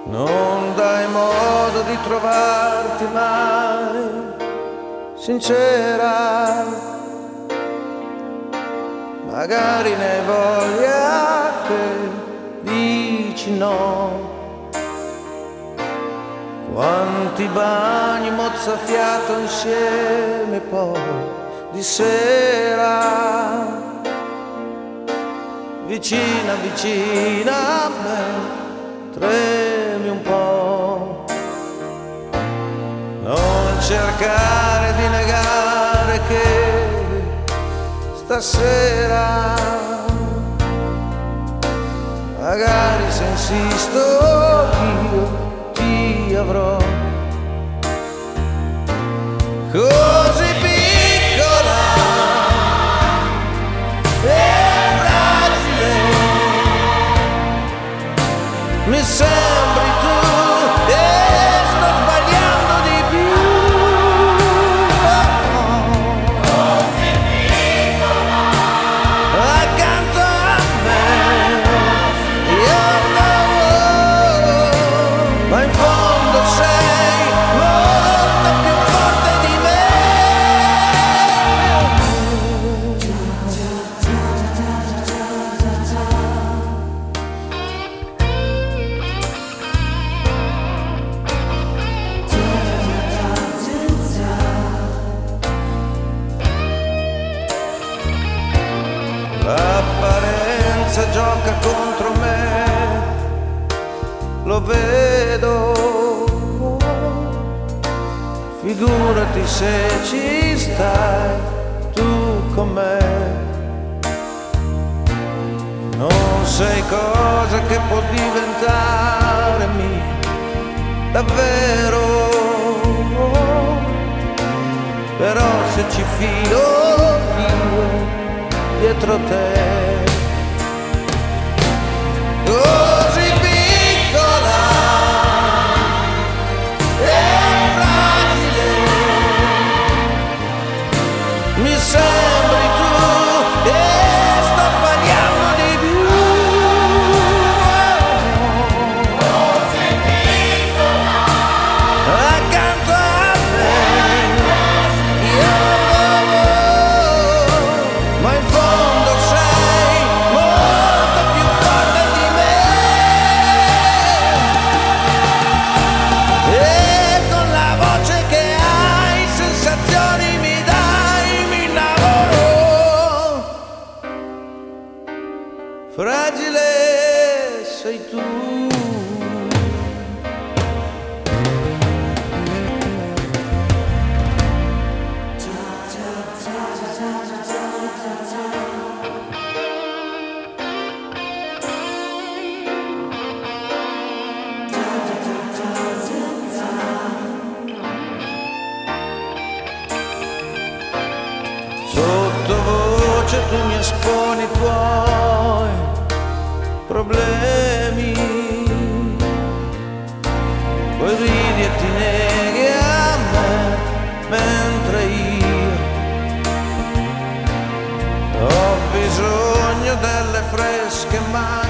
Non dai modo di trovarti mai sincera, magari ne hai voglia che dici no. Quanti bagni mozzafiato insieme poi di sera, vicina vicina a me, tremi un po'. Non cercare di negare che stasera, magari se insisto io ti avrò. Così piccola e fragile mi sembri tu e sto sbagliando di più. Così piccola accanto a me, io no, ma in fondo sei molto più forte di me. L'apparenza gioca contro me, lo vedo. Figurati se ci stai tu con me. Non sei cosa che può diventare mia, davvero. Però se ci filo io dietro te. Così piccola e fragile mi sembri tu e sto sbagliando di più. Così piccola accanto a me, io ma in fondo sei molto più forte di me. E con la voce che hai, sensazioni mi dai, mi innamoro. Fragile sei tu. Sottovoce tu mi esponi i tuoi problemi, poi ridi e ti neghi a me, mentre io ho bisogno delle fresche mani